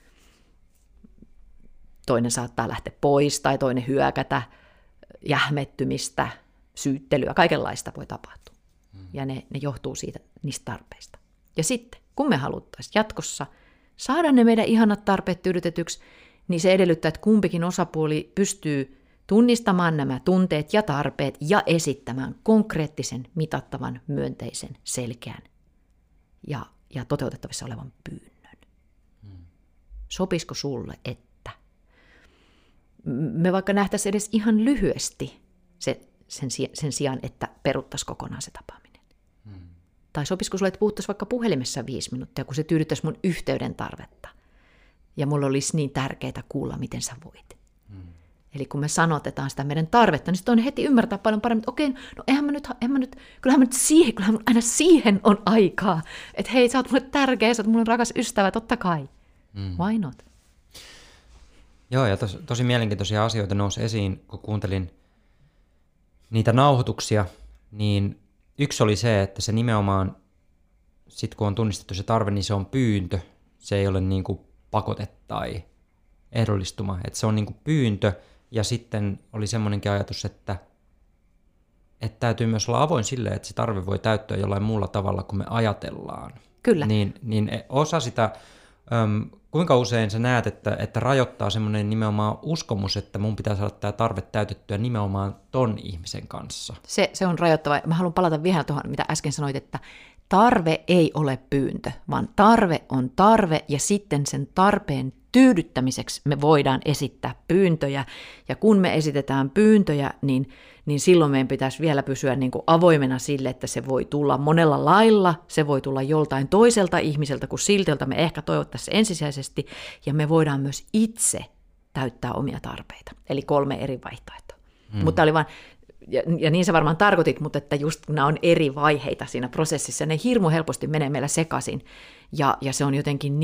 Toinen saattaa lähteä pois tai toinen hyökätä, jähmettymistä, syyttelyä, kaikenlaista voi tapahtua. Ja ne johtuu niistä tarpeista. Ja sitten, kun me haluttaisiin jatkossa saada ne meidän ihanat tarpeet tyydytetyksi, niin se edellyttää, että kumpikin osapuoli pystyy tunnistamaan nämä tunteet ja tarpeet ja esittämään konkreettisen, mitattavan, myönteisen, selkeän ja toteutettavissa olevan pyynnön. Sopisiko sulle, että me vaikka nähtäisiin edes ihan lyhyesti sen sijaan, että peruttaisiin kokonaan se tapaaminen? Tai sopisiko sulle, että puhuttaisiin vaikka puhelimessa 5 minuuttia, kun se tyydyttäisi mun yhteyden tarvetta. Ja mulla olisi niin tärkeää kuulla, miten sä voit. Eli kun me sanotetaan sitä meidän tarvetta, niin toinen heti ymmärtää paljon paremmin, että okei, no kyllähän aina siihen on aikaa. Että hei, sä oot mulle tärkeä, sä oot mulle rakas ystävä, totta kai. Why not? Joo, ja tosi mielenkiintoisia asioita nousi esiin, kun kuuntelin niitä nauhoituksia, niin yksi oli se, että se nimenomaan, sit kun on tunnistettu se tarve, niin se on pyyntö. Se ei ole niin kuin pakote tai ehdollistuma. Että se on niin kuin pyyntö, ja sitten oli semmoinenkin ajatus, että täytyy myös olla avoin sille, että se tarve voi täyttyä jollain muulla tavalla kuin me ajatellaan. Kyllä. Niin osa sitä, kuinka usein sä näet, että rajoittaa semmoinen nimenomaan uskomus, että mun pitää saada tämä tarve täytettyä nimenomaan ton ihmisen kanssa. Se on rajoittava. Mä haluan palata vielä tuohon, mitä äsken sanoit, että tarve ei ole pyyntö, vaan tarve on tarve, ja sitten sen tarpeen tyydyttämiseksi me voidaan esittää pyyntöjä, ja kun me esitetään pyyntöjä, niin silloin meidän pitäisi vielä pysyä niin kuin avoimena sille, että se voi tulla monella lailla, se voi tulla joltain toiselta ihmiseltä kuin siltä, jolta me ehkä toivottaisiin ensisijaisesti, ja me voidaan myös itse täyttää omia tarpeita. Eli 3 eri vaihtoehtoa. Mutta oli vaan, ja niin sä varmaan tarkoitit, mutta että just nämä on eri vaiheita siinä prosessissa, ne hirmu helposti menee meillä sekaisin, ja se on jotenkin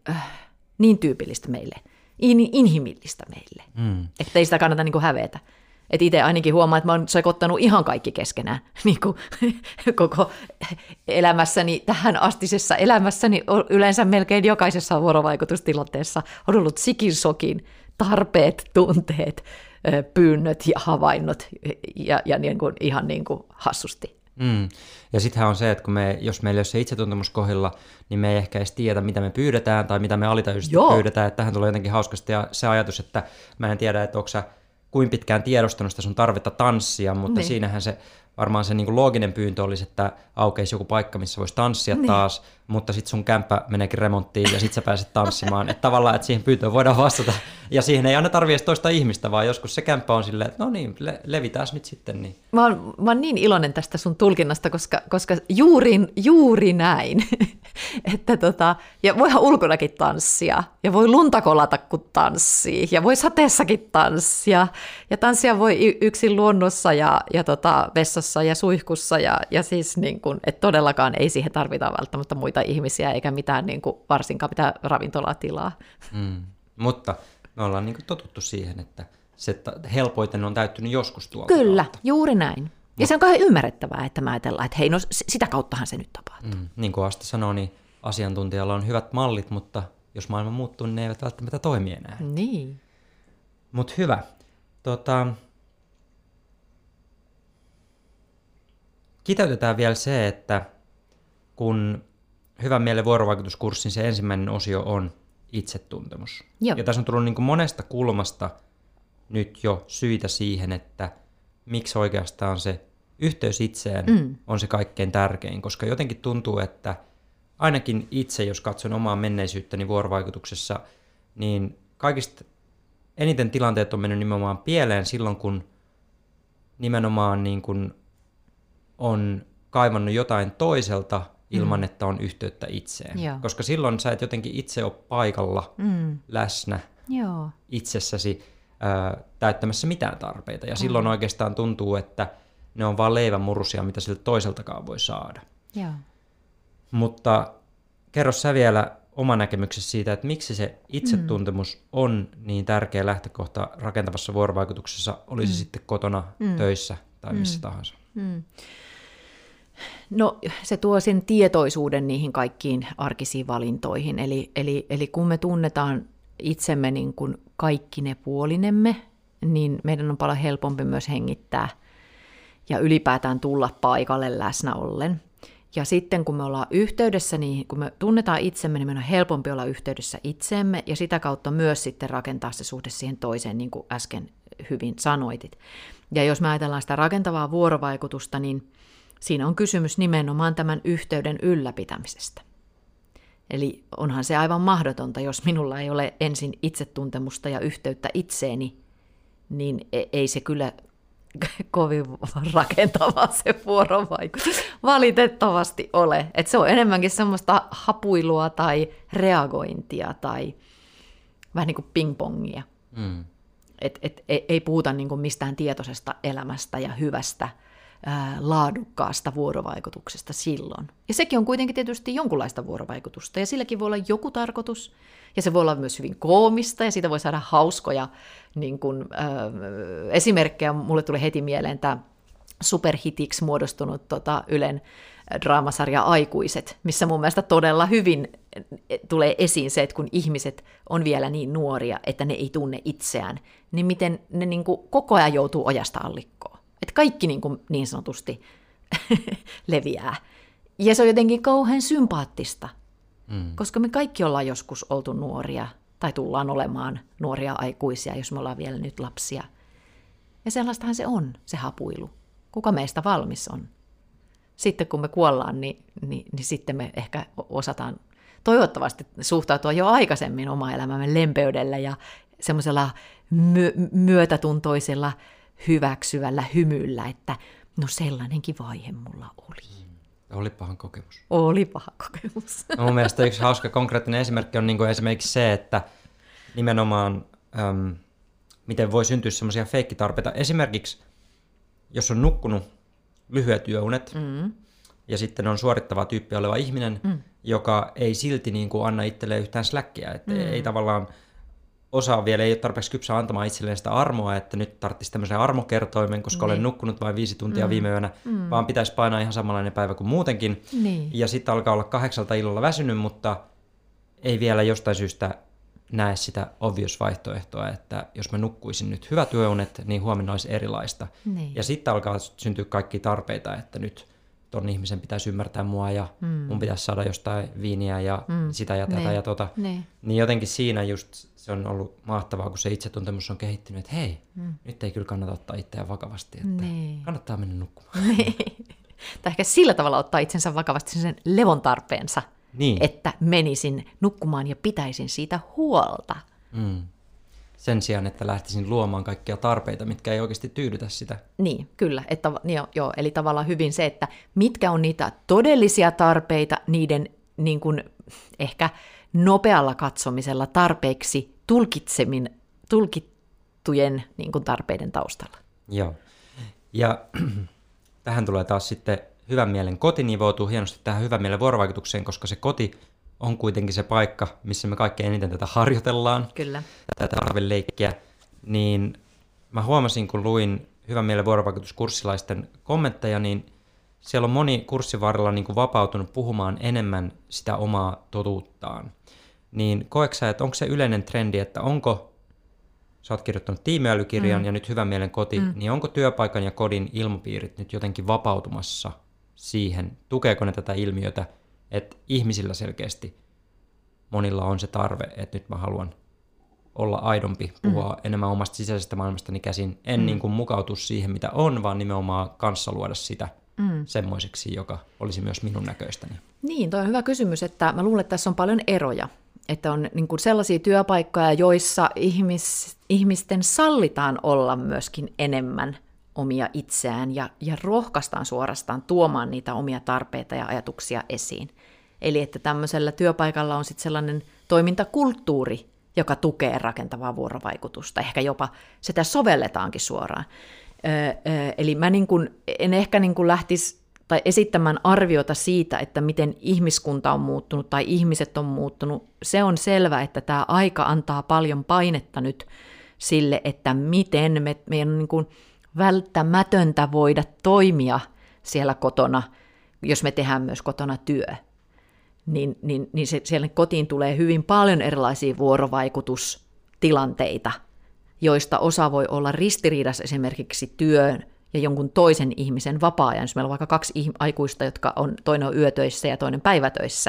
niin tyypillistä meille, inhimillistä meille, että ei sitä kannata niin kuin hävetä. Että itse ainakin huomaan, että mä oon sekoittanut ihan kaikki keskenään niin kuin koko elämässäni, tähän astisessa elämässäni, yleensä melkein jokaisessa vuorovaikutustilanteessa on ollut sikinsokin tarpeet, tunteet, pyynnöt ja havainnot ja niin kuin, ihan niin kuin hassusti. Ja sittenhän on se, että jos meillä ei ole se itsetuntemus kohdilla, niin me ei ehkä edes tiedä, mitä me pyydetään tai mitä me alitajuisesti pyydetään. Että tähän tulee jotenkin hauskasti ja se ajatus, että mä en tiedä, että onko sä kuin pitkään tiedostanut sitä sun tarvetta tanssia, mutta siinähän se varmaan se niin kuin looginen pyyntö olisi, että aukeisi joku paikka, missä voisi tanssia taas, mutta sitten sun kämppä meneekin remonttiin ja sitten sä pääset tanssimaan. Että tavallaan, että siihen pyyntöön voidaan vastata. Ja siihen ei aina tarvitse toista ihmistä, vaan joskus se kämppä on silleen, että no niin, levitään nyt sitten. Niin. Mä oon niin iloinen tästä sun tulkinnasta, koska juuri näin. Että ja voihan ulkonakin tanssia, ja voi lunta kolata, kun tanssii, ja voi sateessakin tanssia, ja tanssia voi yksin luonnossa ja vessassa ja suihkussa, ja siis niin kuin, että todellakaan ei siihen tarvita välttämättä muita ihmisiä, eikä mitään niin kuin, varsinkaan mitään ravintolatilaa. Mutta me ollaan niin kuin totuttu siihen, että se helpoiten on täyttynyt joskus tuolta Kyllä, kautta. juuri näin. Ja se on kauhean ymmärrettävää, että mä ajatellaan, että hei, no sitä kauttahan se nyt tapahtuu. Niin kuin Asta sanoi, niin asiantuntijalla on hyvät mallit, mutta jos maailma muuttuu, niin ne eivät välttämättä toimi enää. Niin. Mutta hyvä. Kiteytetään vielä se, että kun Hyvän mielen vuorovaikutuskurssin se ensimmäinen osio on itsetuntemus. Joo. Ja tässä on tullut niin kuin monesta kulmasta nyt jo syitä siihen, että miksi oikeastaan se yhteys itseen on se kaikkein tärkein, koska jotenkin tuntuu, että ainakin itse, jos katson omaa menneisyyttäni vuorovaikutuksessa, niin kaikista eniten tilanteet on mennyt nimenomaan pieleen silloin, kun nimenomaan niin kuin on kaivannut jotain toiselta ilman, että on yhteyttä itseen. Joo. Koska silloin sä et jotenkin itse ole paikalla läsnä itsessäsi täyttämässä mitään tarpeita. Ja silloin oikeastaan tuntuu, että ne on vaan leivänmurusia, mitä siltä toiseltakaan voi saada. Joo. Mutta kerro sä vielä oma näkemyksesi siitä, että miksi se itsetuntemus on niin tärkeä lähtökohta rakentavassa vuorovaikutuksessa, olisi sitten kotona, töissä tai missä tahansa. No se tuo sen tietoisuuden niihin kaikkiin arkisiin valintoihin. Eli kun me tunnetaan itsemme niin kuin kaikki ne puolinemme, niin meidän on paljon helpompi myös hengittää ja ylipäätään tulla paikalle läsnä ollen. Ja sitten kun me ollaan yhteydessä, niin kun me tunnetaan itsemme, niin meidän on helpompi olla yhteydessä itseemme ja sitä kautta myös sitten rakentaa se suhde siihen toiseen, niin kuin äsken hyvin sanoitit. Ja jos me ajatellaan sitä rakentavaa vuorovaikutusta, niin siinä on kysymys nimenomaan tämän yhteyden ylläpitämisestä. Eli onhan se aivan mahdotonta, jos minulla ei ole ensin itsetuntemusta ja yhteyttä itseeni, niin ei se kyllä kovin rakentavaa se vuorovaikutus valitettavasti ole. Et se on enemmänkin semmoista hapuilua tai reagointia tai vähän niin kuin pingpongia. Ei puhuta niin kuin mistään tietoisesta elämästä ja hyvästä, laadukkaasta vuorovaikutuksesta silloin. Ja sekin on kuitenkin tietysti jonkunlaista vuorovaikutusta, ja silläkin voi olla joku tarkoitus, ja se voi olla myös hyvin koomista, ja siitä voi saada hauskoja niin kuin, esimerkkejä. Mulle tuli heti mieleen tämä superhitiksi muodostunut Ylen draamasarja Aikuiset, missä mun mielestä todella hyvin tulee esiin se, että kun ihmiset on vielä niin nuoria, että ne ei tunne itseään, niin miten ne niin kuin koko ajan joutuu ojasta allikkoon. Että kaikki niin sanotusti leviää. Ja se on jotenkin kauhean sympaattista, koska me kaikki ollaan joskus oltu nuoria, tai tullaan olemaan nuoria aikuisia, jos me ollaan vielä nyt lapsia. Ja sellaistahan se on, se hapuilu. Kuka meistä valmis on? Sitten kun me kuollaan, niin sitten me ehkä osataan toivottavasti suhtautua jo aikaisemmin oma elämämme lempeydellä ja semmoisella myötätuntoisella hyväksyvällä hymyllä, että no sellainenkin vaihe mulla oli. Olipahan kokemus. Olipahan kokemus. No, mun mielestä yksi hauska konkreettinen esimerkki on niin kuin esimerkiksi se, että nimenomaan miten voi syntyä semmoisia feikkitarpeita. Esimerkiksi jos on nukkunut lyhyet työunet ja sitten on suorittava tyyppi oleva ihminen, joka ei silti niin kuin anna itselleen yhtään släkkiä, että ei tavallaan osaa vielä, ei ole tarpeeksi kypsä antamaan itselleen sitä armoa, että nyt tarvitsisi tämmöisen armokertoimen, koska olen nukkunut vain 5 tuntia viime yönä, vaan pitäisi painaa ihan samanlainen päivä kuin muutenkin. Ja sitten alkaa olla 8 illalla väsynyt, mutta ei vielä jostain syystä näe sitä obvious-vaihtoehtoa, että jos mä nukkuisin nyt hyvät yöunet, niin huomenna olisi erilaista. Ja sitten alkaa syntyä kaikkia tarpeita, että nyt ton ihmisen pitäisi ymmärtää mua ja mun pitäisi saada jostain viiniä ja sitä ja tätä ja tota. Niin jotenkin siinä just se on ollut mahtavaa, kun se itsetuntemus on kehittynyt, että hei, nyt ei kyllä kannata ottaa itseään vakavasti, että kannattaa mennä nukkumaan. Tai ehkä sillä tavalla ottaa itsensä vakavasti sen levon tarpeensa, että menisin nukkumaan ja pitäisin siitä huolta. Sen sijaan, että lähtisin luomaan kaikkia tarpeita, mitkä ei oikeasti tyydytä sitä. Niin, kyllä. Eli tavallaan hyvin se, että mitkä on niitä todellisia tarpeita niiden niin kuin, ehkä nopealla katsomisella tarpeeksi tulkittujen niin kuin tarpeiden taustalla. Joo. Ja tähän tulee taas sitten hyvän mielen koti nivoutuu hienosti tähän hyvän mielen vuorovaikutukseen, koska se koti on kuitenkin se paikka, missä me kaikkein eniten tätä harjoitellaan, kyllä, tätä tarveleikkiä, niin mä huomasin, kun luin hyvän mielen vuorovaikutuskurssilaisten kommentteja, niin siellä on moni kurssin varrella niin kuin vapautunut puhumaan enemmän sitä omaa totuuttaan. Niin koetko sä, että onko se yleinen trendi, että sä oot kirjoittanut tiimiälykirjan ja nyt hyvän mielen koti, niin onko työpaikan ja kodin ilmapiirit nyt jotenkin vapautumassa siihen? Tukeeko ne tätä ilmiötä, että ihmisillä selkeästi monilla on se tarve, että nyt mä haluan olla aidompi, puhua enemmän omasta sisäisestä maailmastani käsin, en niin kuin mukautua siihen, mitä on, vaan nimenomaan kanssa luoda sitä semmoiseksi, joka olisi myös minun näköistäni. Niin, toi on hyvä kysymys, että mä luulen, että tässä on paljon eroja. Että on niin kuin sellaisia työpaikkoja, joissa ihmisten sallitaan olla myöskin enemmän omia itseään ja rohkaistaan suorastaan tuomaan niitä omia tarpeita ja ajatuksia esiin. Eli että tämmöisellä työpaikalla on sitten sellainen toimintakulttuuri, joka tukee rakentavaa vuorovaikutusta. Ehkä jopa sitä sovelletaankin suoraan. Eli mä niin kuin, en ehkä niin kuin lähtisi tai esittämään arviota siitä, että miten ihmiskunta on muuttunut tai ihmiset on muuttunut. Se on selvä, että tämä aika antaa paljon painetta nyt sille, että miten meidän on niin kuin välttämätöntä voida toimia siellä kotona, jos me tehdään myös kotona työ. Niin siellä kotiin tulee hyvin paljon erilaisia vuorovaikutustilanteita, joista osa voi olla ristiriidassa esimerkiksi työn ja jonkun toisen ihmisen vapaa-ajan. Jos meillä on vaikka 2 aikuista, jotka toinen on yötöissä ja toinen päivätöissä,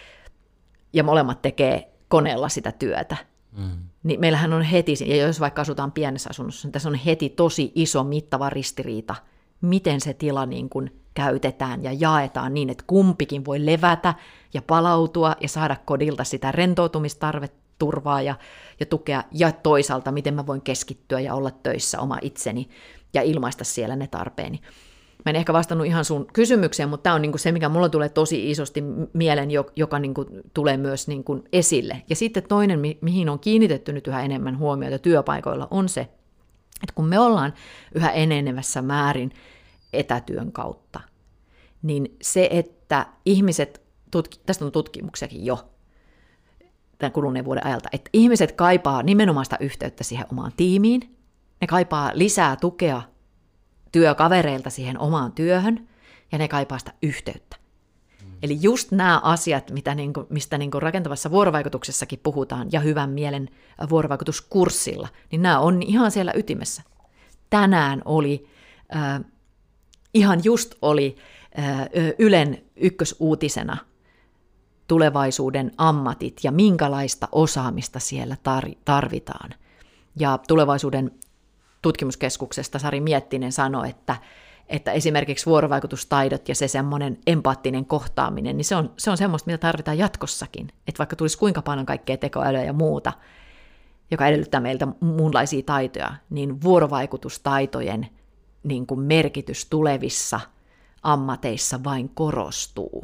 ja molemmat tekee koneella sitä työtä, niin meillähän on heti, ja jos vaikka asutaan pienessä asunnossa, niin tässä on heti tosi iso mittava ristiriita, miten se tila niin kuin käytetään ja jaetaan niin, että kumpikin voi levätä ja palautua ja saada kodilta sitä rentoutumistarveturvaa ja tukea, ja toisaalta miten mä voin keskittyä ja olla töissä oma itseni ja ilmaista siellä ne tarpeeni. Mä en ehkä vastannut ihan sun kysymykseen, mutta tämä on niinku se, mikä mulla tulee tosi isosti mieleen, joka niinku tulee myös niinku esille. Ja sitten toinen, mihin on kiinnitetty nyt yhä enemmän huomiota työpaikoilla, on se, että kun me ollaan yhä enenevässä määrin etätyön kautta, niin se, että ihmiset, tästä on tutkimuksiakin jo tämän kuluneen vuoden ajalta, että ihmiset kaipaa nimenomaan sitä yhteyttä siihen omaan tiimiin, ne kaipaa lisää tukea työkavereilta siihen omaan työhön, ja ne kaipaa sitä yhteyttä. Eli just nämä asiat, mistä rakentavassa vuorovaikutuksessakin puhutaan, ja hyvän mielen vuorovaikutuskurssilla, niin nämä on ihan siellä ytimessä. Tänään ihan just oli Ylen ykkösuutisena tulevaisuuden ammatit ja minkälaista osaamista siellä tarvitaan. Ja tulevaisuuden tutkimuskeskuksesta Sari Miettinen sanoi, että esimerkiksi vuorovaikutustaidot ja se semmoinen empaattinen kohtaaminen, niin se on semmoista, mitä tarvitaan jatkossakin. Että vaikka tulisi kuinka paljon kaikkea tekoälyä ja muuta, joka edellyttää meiltä muunlaisia taitoja, niin vuorovaikutustaitojen niin kuin merkitys tulevissa ammateissa vain korostuu.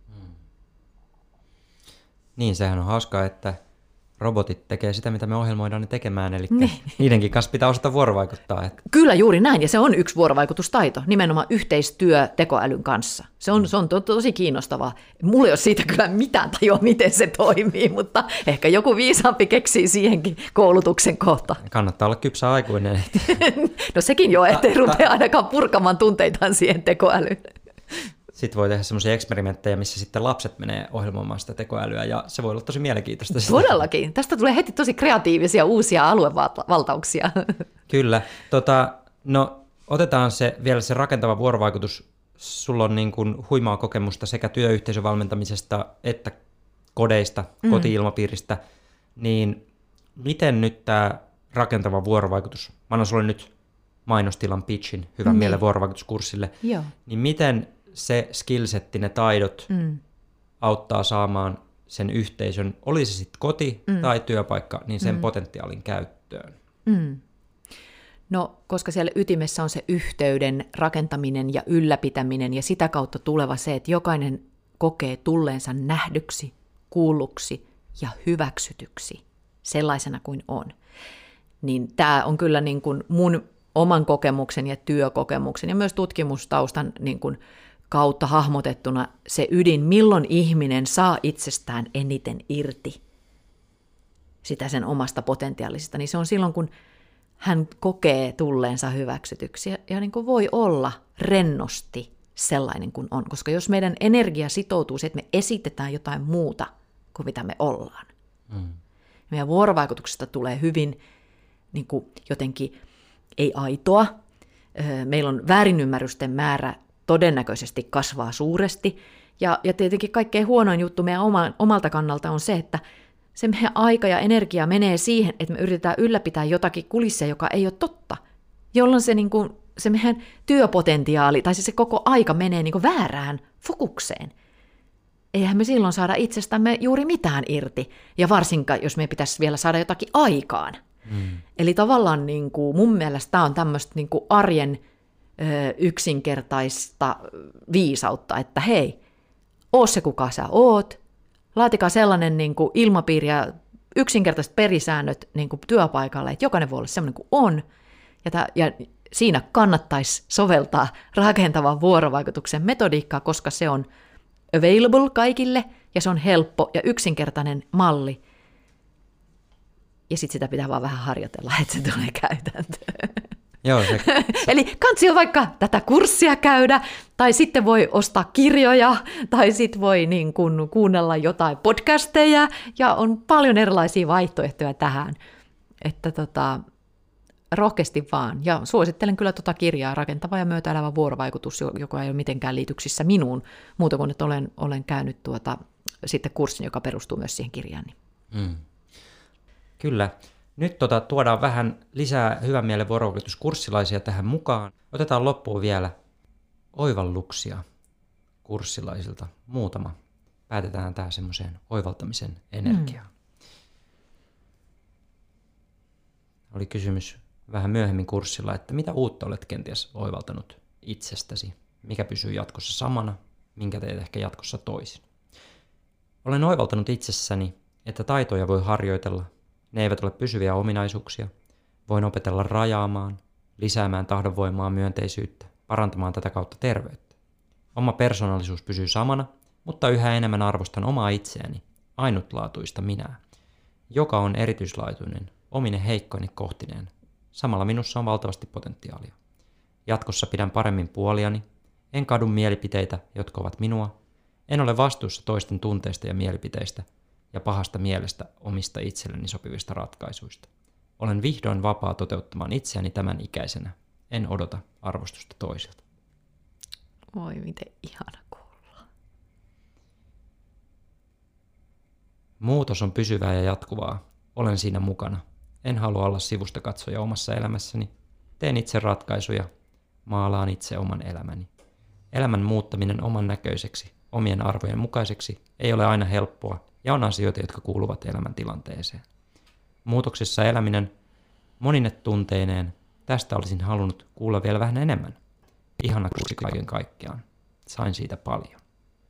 Niin, sehän on hauskaa, että robotit tekee sitä, mitä me ohjelmoidaan ne tekemään, eli niidenkin kanssa pitää osata vuorovaikuttaa. Että... Kyllä juuri näin, ja se on yksi vuorovaikutustaito, nimenomaan yhteistyö tekoälyn kanssa. Se on tosi kiinnostavaa. Mulla ei ole siitä kyllä mitään tajua, miten se toimii, mutta ehkä joku viisaampi keksii siihenkin koulutuksen kohta. Kannattaa olla kypsä aikuinen. No sekin jo, ettei rupea ainakaan purkamaan tunteitaan siihen tekoälyyn. Sitten voi tehdä semmoisia eksperimenttejä, missä sitten lapset menee ohjelmoimaan sitä tekoälyä, ja se voi olla tosi mielenkiintoista. Todellakin. Tästä tulee heti tosi kreatiivisia uusia aluevaltauksia. Kyllä. No, otetaan vielä se rakentava vuorovaikutus. Sulla on niin kuin huimaa kokemusta sekä työyhteisön valmentamisesta että kodeista, koti-ilmapiiristä. Niin miten nyt tämä rakentava vuorovaikutus, mä annan sulle nyt mainostilan pitchin hyvän mielen vuorovaikutuskurssille, Joo. Niin miten se skillsetti, ne taidot auttaa saamaan sen yhteisön, oli se sitten koti tai työpaikka, niin sen potentiaalin käyttöön? No, koska siellä ytimessä on se yhteyden rakentaminen ja ylläpitäminen ja sitä kautta tuleva se, että jokainen kokee tulleensa nähdyksi, kuulluksi ja hyväksytyksi sellaisena kuin on. Niin tämä on kyllä niin kuin mun oman kokemuksen ja työkokemuksen ja myös tutkimustaustan niin kuin kautta hahmotettuna se ydin, milloin ihminen saa itsestään eniten irti sitä sen omasta potentiaalisesta, niin se on silloin, kun hän kokee tulleensa hyväksytyksi ja niin kuin voi olla rennosti sellainen kuin on. Koska jos meidän energia sitoutuu siihen, että me esitetään jotain muuta kuin mitä me ollaan, meidän vuorovaikutuksesta tulee hyvin niin kuin jotenkin ei aitoa. Meillä on väärinymmärrysten määrä todennäköisesti kasvaa suuresti. Ja tietenkin kaikkein huonoin juttu meidän omalta kannalta on se, että se meidän aika ja energia menee siihen, että me yritetään ylläpitää jotakin kulissia, joka ei ole totta, jolloin se, niin kuin, se meidän työpotentiaali, tai siis se koko aika menee niin kuin väärään fokukseen. Eihän me silloin saada itsestämme juuri mitään irti, ja varsinkaan, jos me pitäisi vielä saada jotakin aikaan. Eli tavallaan niin kuin, mun mielestä tämä on tämmöistä niin kuin arjen yksinkertaista viisautta, että hei, oo se kuka sä oot, laatikaa sellainen niin kuin ilmapiiri ja yksinkertaiset pelisäännöt niin kuin työpaikalle, että jokainen voi olla sellainen kuin on, ja siinä kannattaisi soveltaa rakentavan vuorovaikutuksen metodiikkaa, koska se on available kaikille, ja se on helppo ja yksinkertainen malli, ja sitten sitä pitää vaan vähän harjoitella, että se tulee käytäntöön. Joo, Eli kansi vaikka tätä kurssia käydä, tai sitten voi ostaa kirjoja, tai sitten voi niin kun kuunnella jotain podcasteja, ja on paljon erilaisia vaihtoehtoja tähän. Että rohkeasti vaan. Ja suosittelen kyllä kirjaa, Rakentava ja myötäelävä vuorovaikutus, joka ei ole mitenkään liityksissä minuun, muuta kuin että olen käynyt sitten kurssin, joka perustuu myös siihen kirjaan. Kyllä. Nyt tuodaan vähän lisää hyvän mielen vuorovaikutuskurssilaisia tähän mukaan. Otetaan loppuun vielä oivalluksia kurssilaisilta. Muutama. Päätetään tähän semmoiseen oivaltamisen energiaan. Oli kysymys vähän myöhemmin kurssilla, että mitä uutta olet kenties oivaltanut itsestäsi? Mikä pysyy jatkossa samana? Minkä teet ehkä jatkossa toisin? Olen oivaltanut itsessäni, että taitoja voi harjoitella. Ne eivät ole pysyviä ominaisuuksia. Voin opetella rajaamaan, lisäämään tahdonvoimaa, myönteisyyttä, parantamaan tätä kautta terveyttä. Oma persoonallisuus pysyy samana, mutta yhä enemmän arvostan omaa itseäni, ainutlaatuista minää, joka on erityislaatuinen, omine heikkoini kohtineen. Samalla minussa on valtavasti potentiaalia. Jatkossa pidän paremmin puoliani, en kadu mielipiteitä, jotka ovat minua, en ole vastuussa toisten tunteista ja mielipiteistä, ja pahasta mielestä omista itselleni sopivista ratkaisuista. Olen vihdoin vapaa toteuttamaan itseäni tämän ikäisenä. En odota arvostusta toisilta. Oi, miten ihana kuulla. Muutos on pysyvää ja jatkuvaa. Olen siinä mukana. En halua olla sivusta katsoja omassa elämässäni. Teen itse ratkaisuja. maalaan itse oman elämäni. Elämän muuttaminen oman näköiseksi, omien arvojen mukaiseksi ei ole aina helppoa ja on asioita, jotka kuuluvat elämäntilanteeseen. Muutoksessa eläminen monine tunteineen, tästä olisin halunnut kuulla vielä vähän enemmän. Ihana kurssi kaiken kaikkiaan. Sain siitä paljon.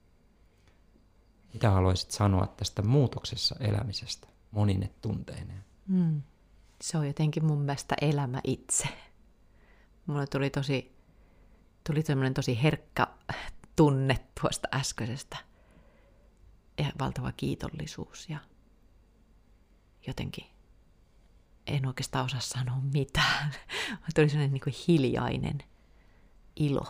Mitä haluaisit sanoa tästä muutoksessa elämisestä monine tunteineen? Se on jotenkin mun mielestä elämä itse. Mulle tuli tämmöinen tosi herkkä tunne tuosta äskeisestä. Ja valtava kiitollisuus ja jotenkin en oikeastaan osaa sanoa mitään. Tuli sellainen niin kuin hiljainen ilo.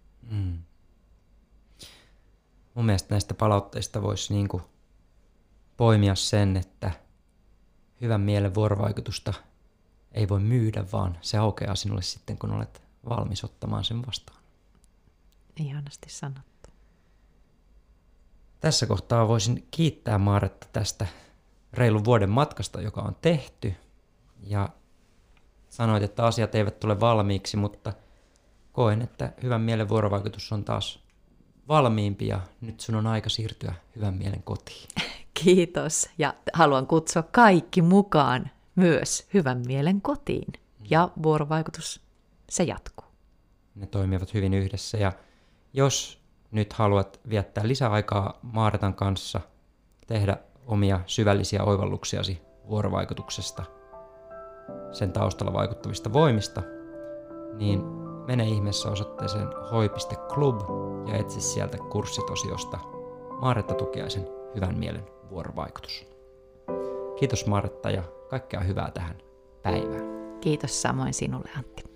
Mun mielestä näistä palautteista voisi niin kuin poimia sen, että hyvän mielen vuorovaikutusta ei voi myydä, vaan se aukeaa sinulle sitten, kun olet valmis ottamaan sen vastaan. Ihanasti sanottu. Tässä kohtaa voisin kiittää Maaretta tästä reilun vuoden matkasta, joka on tehty. Ja sanoit, että asiat eivät tule valmiiksi, mutta koen, että hyvän mielen vuorovaikutus on taas valmiimpi ja nyt sun on aika siirtyä hyvän mielen kotiin. Kiitos ja haluan kutsua kaikki mukaan myös hyvän mielen kotiin. Ja vuorovaikutus, se jatkuu. Ne toimivat hyvin yhdessä ja jos nyt haluat viettää lisäaikaa Maaretan kanssa, tehdä omia syvällisiä oivalluksiasi vuorovaikutuksesta, sen taustalla vaikuttavista voimista, niin mene ihmeessä osoitteeseen hoi.club ja etsi sieltä kurssitosiosta Maaretta Tukiaisen hyvän mielen vuorovaikutus. Kiitos Maaretta ja kaikkea hyvää tähän päivään. Kiitos samoin sinulle, Antti.